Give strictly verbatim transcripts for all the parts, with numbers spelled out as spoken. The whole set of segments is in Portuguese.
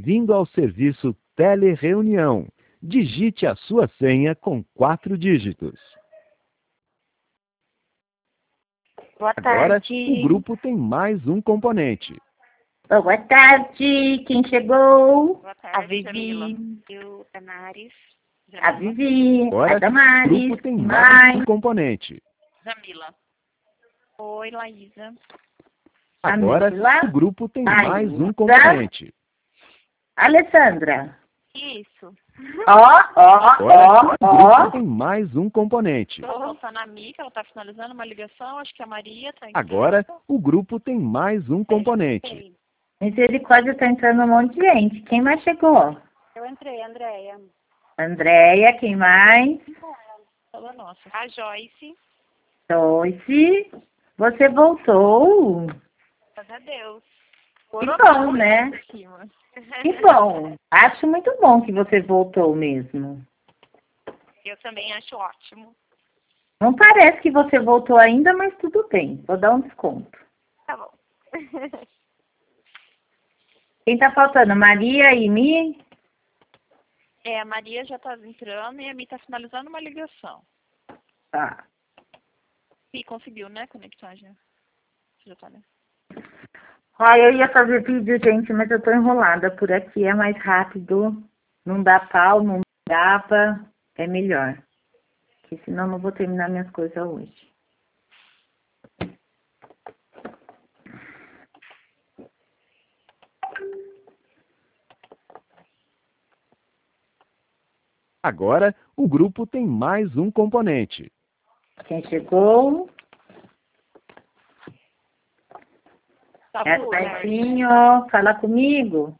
Bem-vindo ao serviço Telereunião. Digite a sua senha com quatro dígitos. Boa Agora, tarde. o grupo tem mais um componente. Boa tarde. Quem chegou? Boa tarde, A Vivi. Jamila. Eu, Damares. A Vivi. Agora, a Damares. o grupo tem mais mais um componente. Jamila. Oi, Laísa. Agora, Camila. o grupo tem Laísa. mais um componente. Alessandra. Isso. Ó, ó, Agora, ó, o grupo ó. tem mais um componente. Estou voltando a Mica, ela está finalizando uma ligação, acho que a Maria está em Agora, casa. o grupo tem mais um componente. Misericórdia, tá entrando um monte de gente. Quem mais chegou? Eu entrei, Andréia. Andréia, quem mais? Toda nossa. A Joyce. Joyce. Você voltou. Graças a Deus. Que bom, né? Que bom. Acho muito bom que você voltou mesmo. Eu também acho ótimo. Não parece que você voltou ainda, mas tudo bem. Vou dar um desconto. Tá bom. Quem tá faltando? Maria e Mi? É, a Maria já está entrando e a Mi está finalizando uma ligação. Tá. E conseguiu, né, conectar já. Já tá, né? Ah, eu ia fazer vídeo, gente, mas eu tô enrolada. Por aqui é mais rápido. Não dá pau, não grava. É melhor. Porque senão não vou terminar minhas coisas hoje. Agora, o grupo tem mais um componente. Quem chegou? Tá É boa, né? certinho. Fala comigo.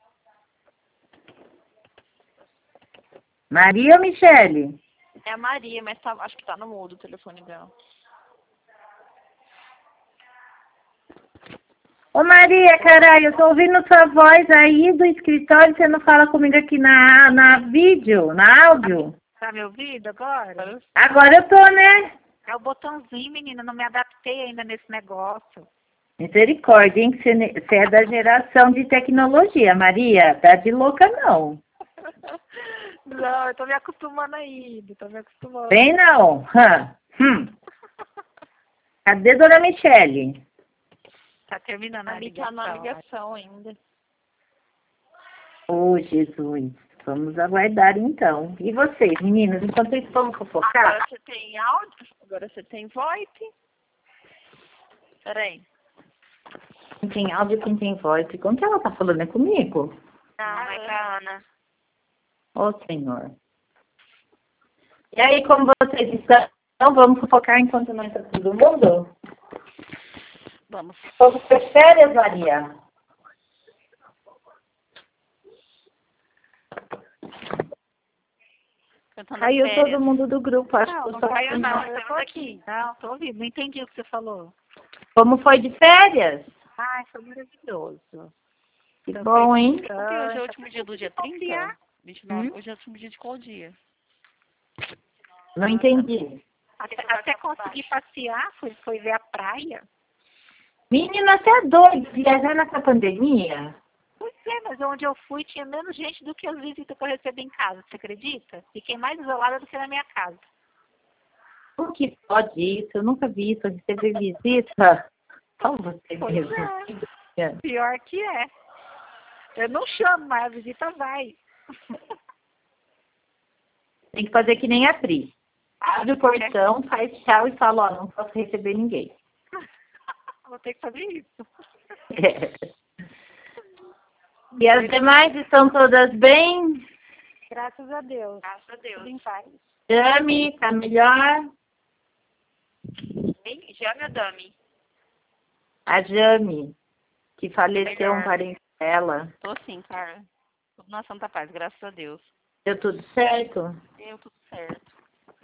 Maria ou Michele? É a Maria, mas tá, acho que tá no mudo o telefone dela. Ô Maria, caralho, eu tô ouvindo sua voz aí do escritório, você não fala comigo aqui na, na vídeo, na áudio? Tá me ouvindo agora? Agora eu tô, né? É o botãozinho, menina, não me adaptei ainda nesse negócio. Misericórdia, hein? Que você, você é da geração de tecnologia, Maria. Tá de louca, não. Não, eu tô me acostumando ainda, tô me acostumando. Bem não. Hã? Hum. Cadê Dona Michele? Tá terminando a, A Mi ligação. tá na ligação ainda. Ô, Jesus. Vamos aguardar, então. E vocês, meninas? Enquanto isso, vamos fofocar? Agora você tem áudio, agora você tem VoIP. Peraí. Quem tem áudio, quem tem voz. Como que ela tá falando? É comigo? Não, é com a Ana. Ô, Senhor. E aí, como vocês estão? Vamos fofocar enquanto não entra todo mundo? Vamos. Vamos ter férias, Maria? Cantando Caiu férias. todo mundo do grupo. Acho Não, que eu não só caiu não, tenho- eu tô aqui. Não, tô ouvindo, não entendi o que você falou. Como foi de férias? Ai, foi maravilhoso. Que bom, hein? Porque hoje é o último dia do dia trinta? vinte e nove, Hum? hoje é o último dia de qual dia? Não entendi. Até, até conseguir passear, foi, foi ver a praia. Menina, você é doido viajar nessa pandemia? Pois é, mas onde eu fui tinha menos gente do que as visitas que eu recebi em casa, você acredita? Fiquei mais isolada do que na minha casa. Por que pode isso? Eu nunca vi isso. Receber visita? Só você Pois mesmo. é. Pior que é. Eu não chamo, mas a visita vai. Tem que fazer que nem a Pri. Abre o portão, faz tchau e fala, ó, não posso receber ninguém. Vou ter que fazer isso. É. E as demais estão todas bem? Graças a Deus. Graças a Deus. Tudo em paz. Jami, tá melhor? Já me Dami. A Jami, que faleceu Melhor. um parente dela. Tô sim, cara. Tudo na santa paz, graças a Deus. Deu tudo certo? Deu tudo certo.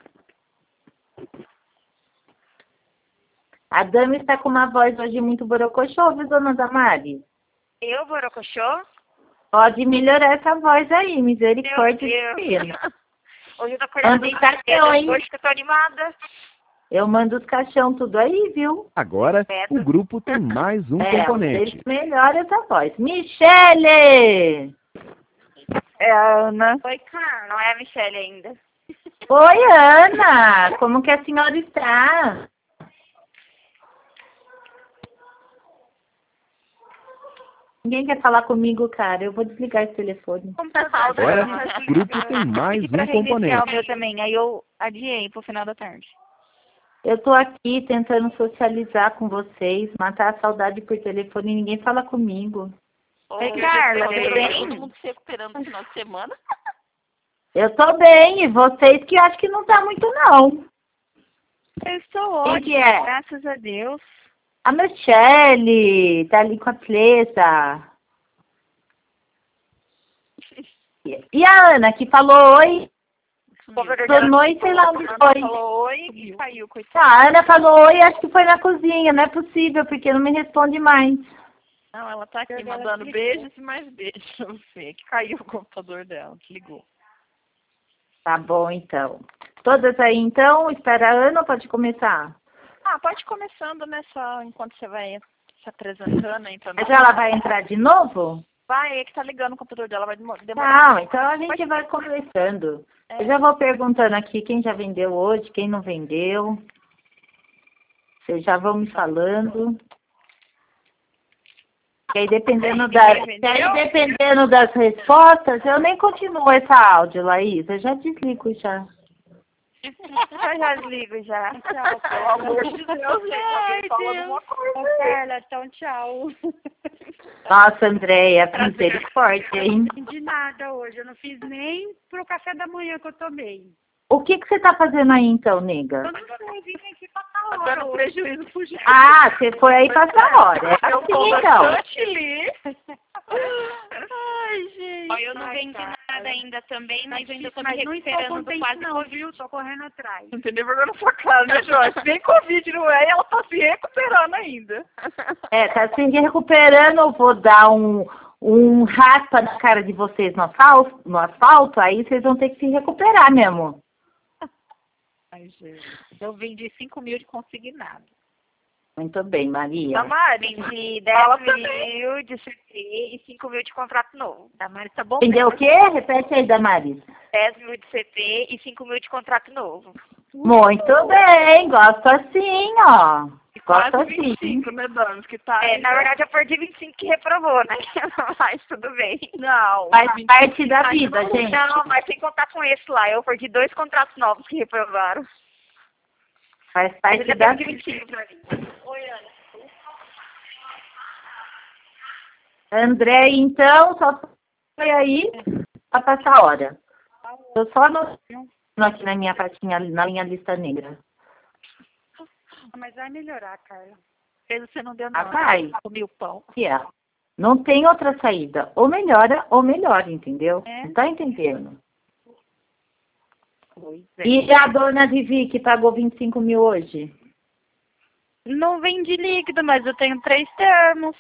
A Dami está com uma voz hoje muito borocochô, viu, dona Damari? Eu, Borocochô? Pode melhorar essa voz aí, misericórdia Meu de Deus. Deus. Hoje eu tô acordando Andei muito caixão, cedo, hein? hoje que eu tô animada. Eu mando os caixão tudo aí, viu? Agora, o grupo tem mais um É, componente. vocês melhoram essa voz. Michele! É a Ana. Oi, Carla. Não é a Michelle ainda. Oi, Ana. Como que a senhora está? Ninguém quer falar comigo, cara. Eu vou desligar esse telefone. Como tá Agora, o grupo tem mais pra um reiniciar componente. o meu também. Aí eu adiei pro final da tarde. Eu tô aqui tentando socializar com vocês, matar a saudade por telefone e ninguém fala comigo. Oi, Carla, tudo bem? Todo mundo se recuperando no final de semana. Eu tô bem, e vocês que eu acho que não tá muito, não. Eu estou Quem ótima, que é? graças a Deus. A Michelle tá ali com a Tlesa. E a Ana, que falou oi, tornou e sei lá onde foi. Falou oi e caiu, coitado. Tá, a Ana falou oi, acho que foi na cozinha, não é possível, porque não me responde mais. Não, ela tá aqui mandando beijos e mais beijos pra você. Que caiu o computador dela, desligou. Tá bom, então. Todas aí, então? Espera a Ana ou pode começar? Ah, pode ir começando, né? Só enquanto você vai se apresentando aí pra nós. Mas ela vai entrar de novo? Vai, é que tá ligando o computador dela, vai demorar. Não, então a gente vai conversando. Eu já vou perguntando aqui quem já vendeu hoje, quem não vendeu. Vocês já vão me falando. E aí, dependendo, da, e aí, dependendo das respostas, eu nem continuo essa áudio, Laís. Eu já desligo já. Eu já desligo já. Tchau, pelo amor de Deus, gente. Ai, Fala Deus. alguma coisa. Ô, Carla, então tchau. Nossa, Andréia, misericórdia, hein? De nada hoje, eu não fiz nem pro café da manhã que eu tomei. O que, que você tá fazendo aí, então, nega? Eu não sei, vim aqui passar a Tá hora dando hoje. prejuízo pro gente. Ah, você foi aí passar a hora. É Eu tô assim, então. bastante ali. Ai, gente. Ó, eu não Ai, vendi cara. nada ainda também, mas eu ainda tô me Mas não estou recuperando do contente quase não, Covid. viu? Tô correndo atrás. Não tem nem vergonha na sua cara, né, Joyce? Nem Covid não é e ela tá se recuperando ainda. É, tá se recuperando, eu vou dar um, um raspa na cara de vocês no asfalto, no asfalto, aí vocês vão ter que se recuperar mesmo. Ai, gente. Eu vendi cinco mil de consignado. Muito bem, Maria. Tamari, Vendi Fala dez também. mil de C T e cinco mil de contrato novo. Damaris tá bom? Entendeu o quê? Repete aí, Damaris. dez mil de C T e cinco mil de contrato novo. Muito bem, gosto assim, ó. Gosto quase assim. vinte e cinco, né, Danos? Que tá É, aí, na né? verdade eu perdi vinte e cinco que reprovou, né? Mas tudo bem. Não. Faz vinte parte da Ai, vida, não, gente. Não, mas sem contar com esse lá. Eu perdi dois contratos novos que reprovaram. Faz Mas parte ainda da teve vida. vinte e cinco pra mim. Oi, Ana. André, então, só foi aí pra passar a hora. Eu só anotando aqui na minha pastinha, na minha lista negra. Mas vai melhorar, Carla. Você não deu Ah, nada. vai. Comi o pão. Que é. Não tem outra saída. Ou melhora ou melhora, entendeu? É. Não tá entendendo? Pois é. E a dona Vivi, que pagou vinte e cinco mil hoje? Não vendi líquido, mas eu tenho três termos.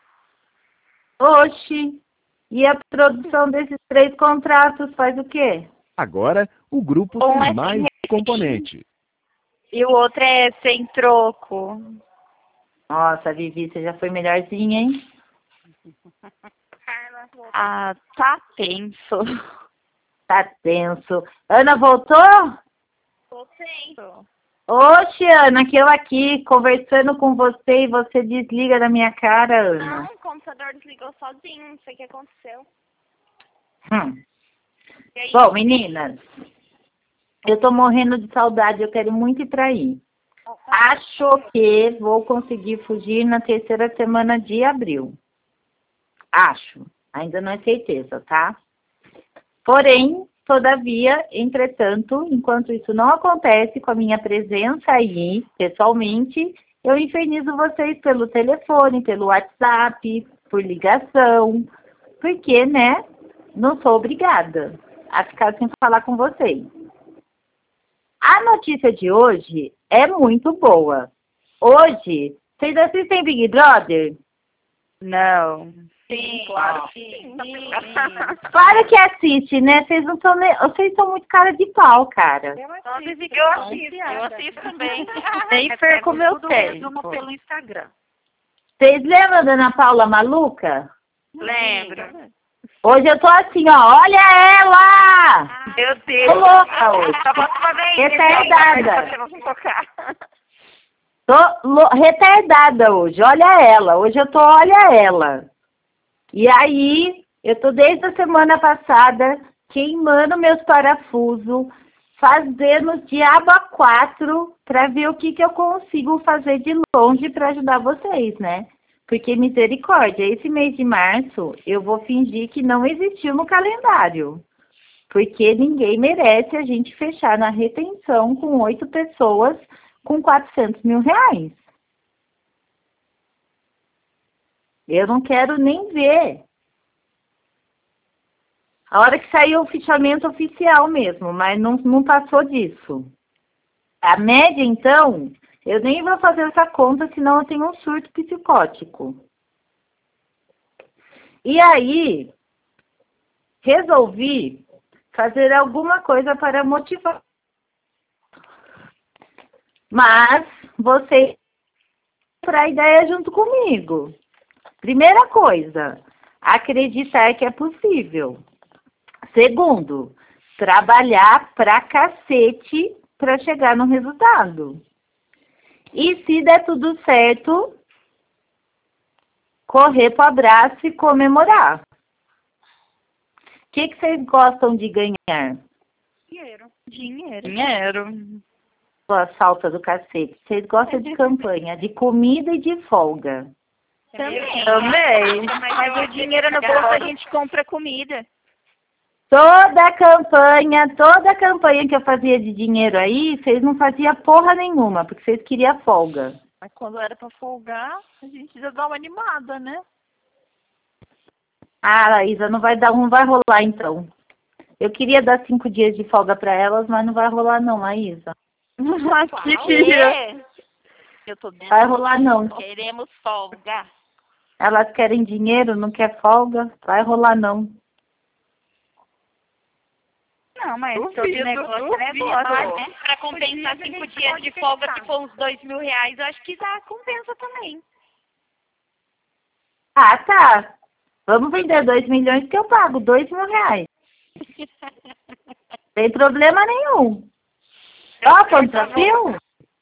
Oxi. E a produção desses três contratos faz o quê? Agora, o grupo Um tem é mais sem um componente. E o outro é sem troco. Nossa, Vivi, você já foi melhorzinha, hein? Ah, tá tenso. Tá tenso. Ana voltou? Tô tenso. Oxe, Ana, que eu aqui conversando com você e você desliga da minha cara, Ana. Não, o computador desligou sozinho, não sei o que aconteceu. Hum. E aí? Bom, meninas, eu tô morrendo de saudade, eu quero muito ir pra aí. Acho que vou conseguir fugir na terceira semana de abril. Acho. Ainda não é certeza, tá? Porém, todavia, entretanto, enquanto isso não acontece com a minha presença aí, pessoalmente, eu infernizo vocês pelo telefone, pelo WhatsApp, por ligação, porque, né, não sou obrigada a ficar sem falar com vocês. A notícia de hoje é muito boa. Hoje, vocês assistem Big Brother? Não. Sim, claro que sim. sim. Claro que assiste, né? Vocês não são, ne- vocês são muito cara de pau, cara. Eu Eu assisto. assisto. Eu assisto também. Nem perco meu Tudo tempo. resumo pelo Instagram. Vocês lembram da Ana Paula Maluca? Lembro. Hoje eu tô assim, ó. Olha ela! Meu Deus. Tô louca hoje. Só bota uma vez. Retardada. Você não tocar. Tô lo- retardada hoje. Olha ela. Hoje eu tô, olha ela. E aí, eu tô desde a semana passada queimando meus parafusos, fazendo diabo a quatro para ver o que, que eu consigo fazer de longe para ajudar vocês, né? Porque, misericórdia, esse mês de março eu vou fingir que não existiu no calendário. Porque ninguém merece a gente fechar na retenção com oito pessoas com quatrocentos mil reais. Eu não quero nem ver. A hora que saiu o fichamento oficial mesmo, mas não, não passou disso. A média, então, eu nem vou fazer essa conta, senão eu tenho um surto psicótico. E aí, resolvi fazer alguma coisa para motivar. Mas vocês para a ideia junto comigo. Primeira coisa, acreditar que é possível. Segundo, trabalhar pra cacete para chegar no resultado. E se der tudo certo, correr pro abraço e comemorar. O que, que vocês gostam de ganhar? Dinheiro. Dinheiro. Dinheiro. A falta do cacete. Vocês gostam de campanha, de comida e de folga. Também. Também. Mas o dinheiro no bolso a gente compra comida. Toda a campanha, toda a campanha que eu fazia de dinheiro aí, vocês não faziam porra nenhuma, porque vocês queriam folga. Mas quando era pra folgar, a gente já dá uma animada, né? Ah, Laísa, não vai dar, não vai rolar então. Eu queria dar cinco dias de folga para elas, mas não vai rolar não, Laísa. Quê? Eu tô dentro. Vai rolar não. Queremos folga. Elas querem dinheiro, não quer folga, vai rolar não. Não, mas Duvido, todo negócio é duvido. negócio, né? Pra compensar cinco dias de folga, se for uns dois mil reais, eu acho que dá, compensa também. Ah, tá. Vamos vender dois milhões que eu pago, dois mil reais. Sem problema nenhum. Ó, quanto desafio?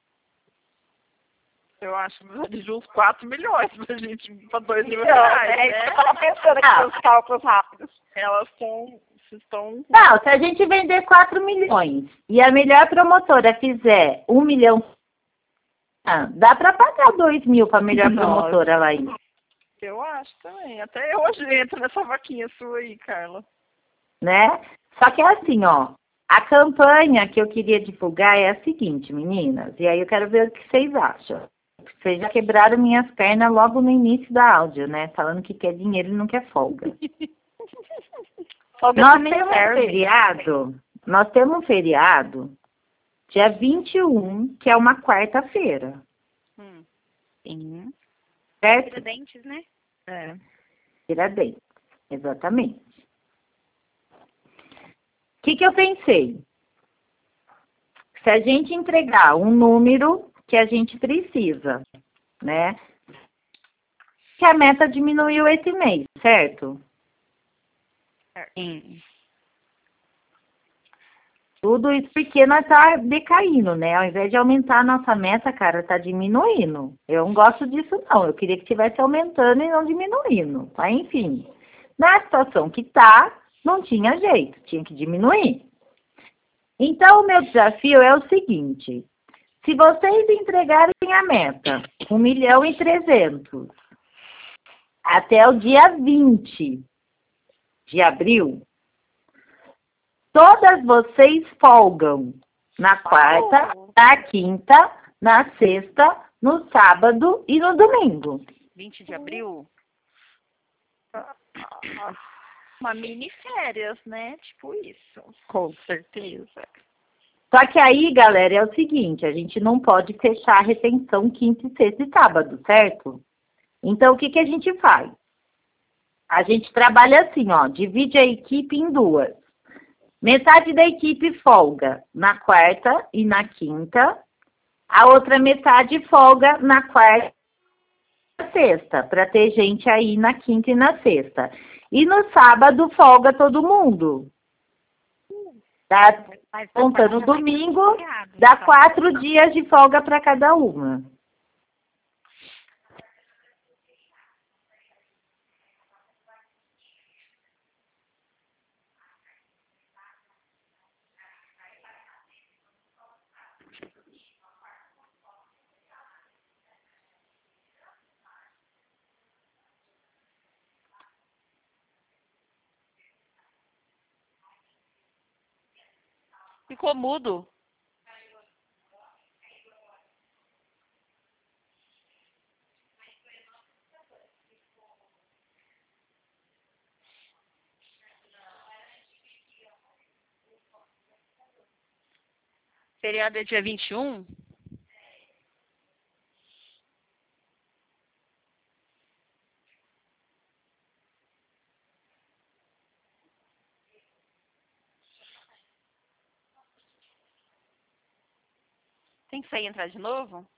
Eu acho que de uns quatro milhões pra gente, pra dois mil reais, É isso que né? eu tava pensando aqui, Ah. os cálculos rápidos. Elas estão... estão... Não, se a gente vender quatro milhões e a melhor promotora fizer um milhão, ah, dá para pagar dois mil para a melhor Nossa. promotora lá aí, Eu acho também. Até eu hoje entro nessa vaquinha sua aí, Carla. né? Só que é assim, ó, a campanha que eu queria divulgar é a seguinte, meninas, e aí eu quero ver o que vocês acham. Vocês já quebraram minhas pernas logo no início da áudio, né? Falando que quer dinheiro e não quer folga. Folga Nós também temos um serve. feriado, nós temos um feriado dia vinte e um, que é uma quarta-feira, Hum. Sim. certo? Dentes, né? É. Tiradentes, exatamente. O que, que eu pensei? Se a gente entregar um número que a gente precisa, né? Que a meta diminuiu esse mês, certo? Sim. Tudo isso porque nós tá decaindo, né? Ao invés de aumentar a nossa meta, cara, tá diminuindo. Eu não gosto disso, não. Eu queria que estivesse aumentando e não diminuindo. Mas, enfim, na situação que tá, não tinha jeito, tinha que diminuir. Então, o meu desafio é o seguinte. Se vocês entregarem a meta, um milhão e trezentos, até o dia vinte de abril, todas vocês folgam na quarta, na quinta, na sexta, no sábado e no domingo. vinte de abril? Uma mini férias, né? Tipo isso. Com certeza. Só que aí, galera, é o seguinte, a gente não pode fechar a retenção quinta, sexta e sábado, certo? Então, o que, que a gente faz? A gente trabalha assim, ó, divide a equipe em duas. Metade da equipe folga na quarta e na quinta, a outra metade folga na quarta e na sexta, para ter gente aí na quinta e na sexta. E no sábado folga todo mundo. Tá? Mas Contando depois domingo, vai ter feriado, dá então. quatro dias de folga para cada uma. Ficou mudo. Feriado é dia vinte e um? Tem que sair e entrar de novo?